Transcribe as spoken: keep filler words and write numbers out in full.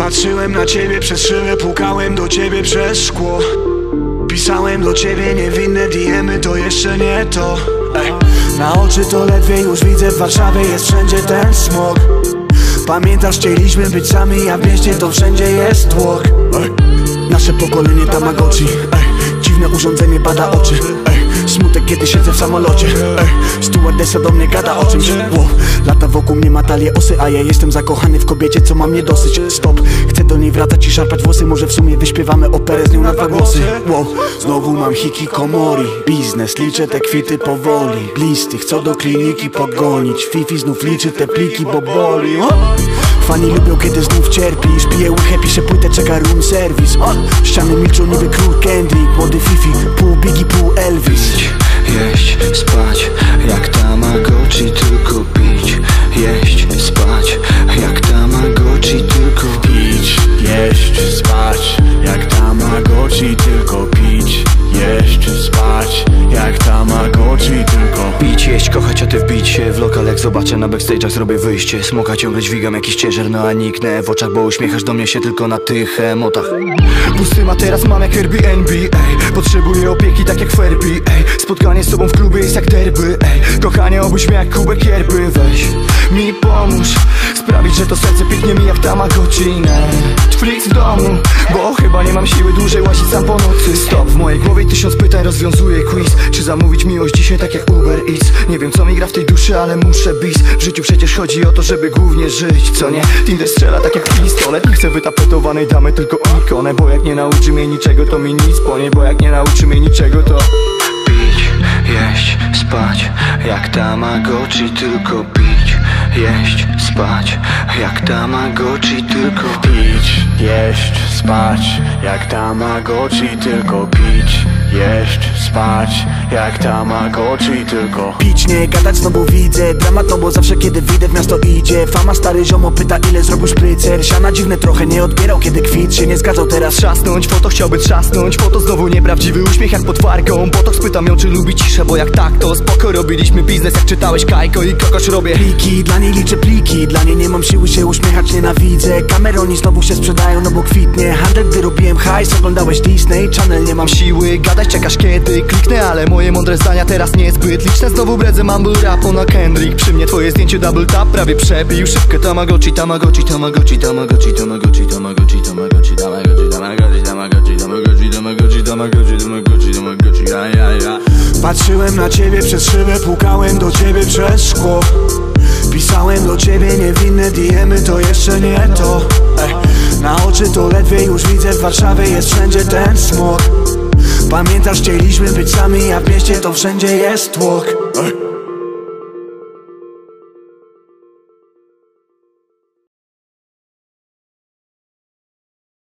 Patrzyłem na ciebie przez szybę, pukałem do ciebie przez szkło. Pisałem do ciebie niewinne D M-y, to jeszcze nie to. Ej. Na oczy to ledwie już widzę, w Warszawie jest wszędzie ten smog. Pamiętasz, chcieliśmy być sami, a w mieście to wszędzie jest tłok. Ej. Nasze pokolenie Tamagotchi. Ej. Dziwne urządzenie bada oczy. Ej. Smutek, kiedy siedzę w samolocie. Ej. Stewardessa do mnie gada o czymś. Wow. Lata wokół mnie ma talię osy, a ja jestem zakochany w kobiecie, co ma mnie dosyć. Stop, chcę do niej wracać i szarpać włosy. Może w sumie wyśpiewamy operę z nią na dwa głosy. Wow. Znowu mam hikikomori. Biznes, liczę te kwity powoli. Listy, chcą do kliniki podgonić. Fifi znów liczy te pliki, bo boli. Fani lubią, kiedy znów cierpisz. Piję łychę, piszę płytę, czeka room service. Ściany milczą niby król Kendrick. Młody Fifi, pół Biggie, pół Elvis. Jeść, spać, jak Tamagotchi, tylko pić. Jeść, spać, jak Tamagotchi, tylko pić. Jeść, spać, jak Tamagotchi, tylko pić. Jeść, spać, jak Tamagotchi, tylko pić, jeść, kochać, a ty wbić się w lokal. Jak zobaczę na backstage'ach, zrobię wyjście. Smoka ciągle dźwigam, jakiś ciężar, no a niknę w oczach, bo uśmiechasz do mnie się tylko na tych emotach. Pusty ma teraz mam jak Airbnb, ej. Potrzebuję opieki tak jak Ferbi, ej. Spotkanie z tobą w klubie jest jak derby, ej. Kochanie, obudź mnie jak kubek yerby. Weź mi pomóż sprawić, że to serce pięknie mi jak Tamagotchi. Netflix w domu, bo chyba nie mam siły dłużej łazić sam po nocy. Stop, w mojej głowie tysiąc pytań, rozwiązuję quiz. Czy zamówić miłość dzisiaj tak jak Uber Eats? Nie wiem co mi gra w tej duszy, ale muszę bis. W życiu przecież chodzi o to, żeby głównie żyć, co nie? Tinder strzela tak jak pistolet. Nie chcę wytapetowanej damy, tylko ikonę. Bo jak nie nauczy mnie niczego, to mi nic po niej. Bo jak nie nauczy mnie niczego, to pić, jeść, spać, jak Tamagotchi, tylko pić. Jeść, spać, jak Tamagotchi, tylko pić. Jeść, spać, jak Tamagotchi, tylko pić. Jeść, spać, jak Tamagotchi, tylko pić, nie gadać, znowu widzę dramat, no bo zawsze kiedy wyjdę w miasto idzie fama. Stary ziomo pyta, ile zrobił szprycer. Siana dziwne trochę, nie odbierał, kiedy kwit się nie zgadzał. Teraz trzasnąć, foto chciałby trzasnąć. Foto znowu nieprawdziwy uśmiech jak pod farką. Botok spytam ją, czy lubi ciszę, bo jak tak, to spoko. Robiliśmy biznes, jak czytałeś Kajko i kogoś robię pliki. Dla niej liczę pliki, dla niej nie mam siły się uśmiechać, nienawidzę. Kameroni znowu się sprzedają, no bo kwitnie handel, gdy robiłem hajs. Oglądałeś Disney Channel, nie mam siły gadać, czekasz kiedy kliknę, ale moje mądre zdania teraz niezbyt liczne. Znowu bredzę mumble rapu na Kendrick. Przy mnie twoje zdjęcie double tap prawie przebił szybkę. Tamagotchi, Tamagotchi, Tamagotchi, Tamagotchi, Tamagotchi, Tamagotchi, Tamagotchi, Tamagotchi, Tamagotchi, Tamagotchi, Tamagotchi, Tamagotchi, Tamagotchi, Tamagotchi, Tamagotchi, ja, ja, ja. Patrzyłem na ciebie przez szybę, pukałem do ciebie przez szkło. Pisałem do ciebie niewinne D M-y, to jeszcze nie to. Ej. Na oczy to ledwie już widzę, w Warszawie jest wszędzie ten smog. Pamiętasz, chcieliśmy być sami, a w mieście to wszędzie jest tłok. Ej.